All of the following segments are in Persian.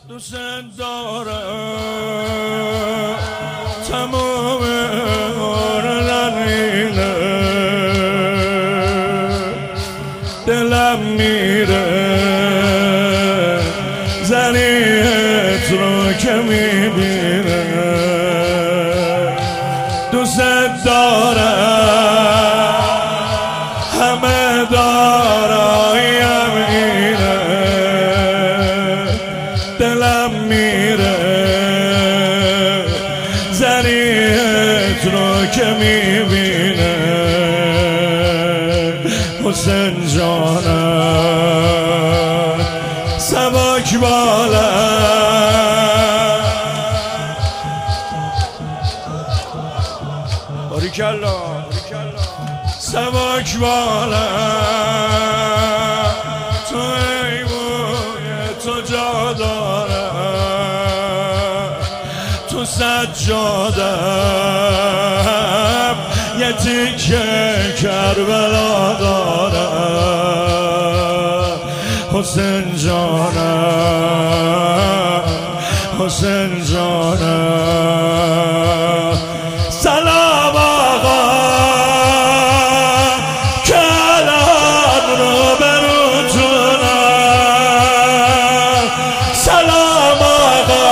دوست دارم تمام رنینه دلم میره زنیت رو که میبینه دوست دارم همه دارایم اینه دلم میره زنیت رو که میبینه حسین جانم سبک بالا باریکالله سبک بالا تو ایوون تو جا داره تو سجادم یه تیکه کربلا داره حسین جانم حسین جانم سلام آقا کلام رو بروتونم سلام آقا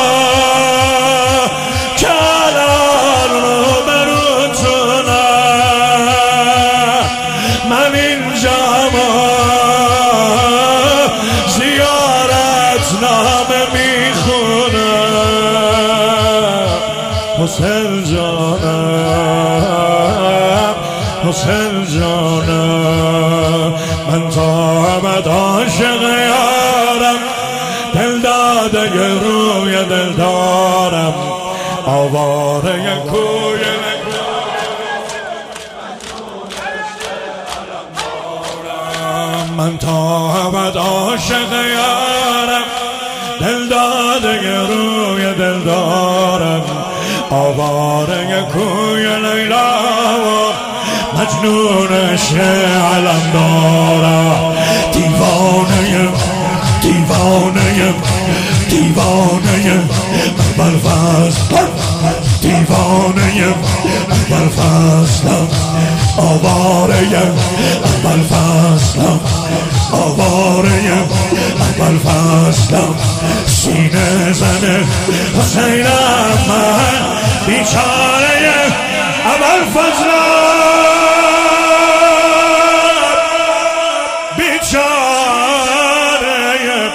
کلام رو بروتونم من اینجا زیارت نامه میخونم حسین جانم حسین جانم من تا ابد عاشق یارم دل داده روی دل دارم آواره کوی من تا ابد عاشق یارم دل داده روی دل دارم آواره کوی لیلا و مجنونش علم دارم دیوانه دیوانه دیوانه بلفصل دیوانه بلفصلم آواره بلفصلم آواره بلفصلم سینه زنه حسینم من بیچاره ابوالفضلم بیچاره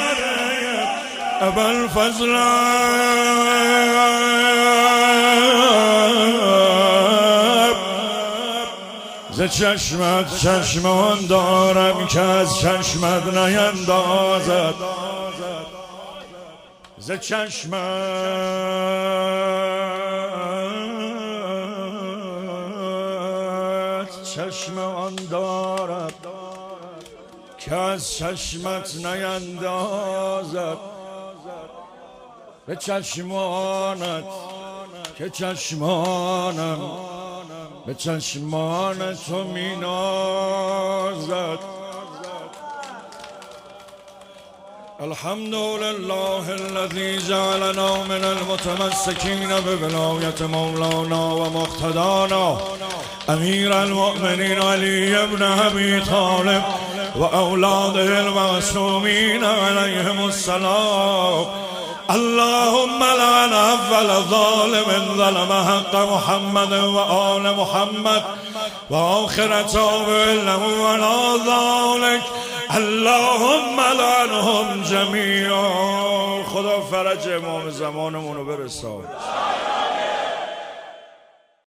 ابوالفضلم ز چشمت چشمان دارم که از چشمت نیندازد ز چشمت چشمان دارم که از چشمت نیندازد به چشمانت که چشمانم به چشمان تو می نازد الحمد لله الذي جعلنا من المتمسكين بولایت مولانا و مقتدانا امیر المؤمنین علی بن ابی طالب و اولاده المعصومین علیهم السلام اللهم لعن اول ظالم ظلم حق محمد و آل محمد و آخر تابع له ولا ذلك اللهم لعنهم جمیعا. خدا فرج امام زمانمونو برسان.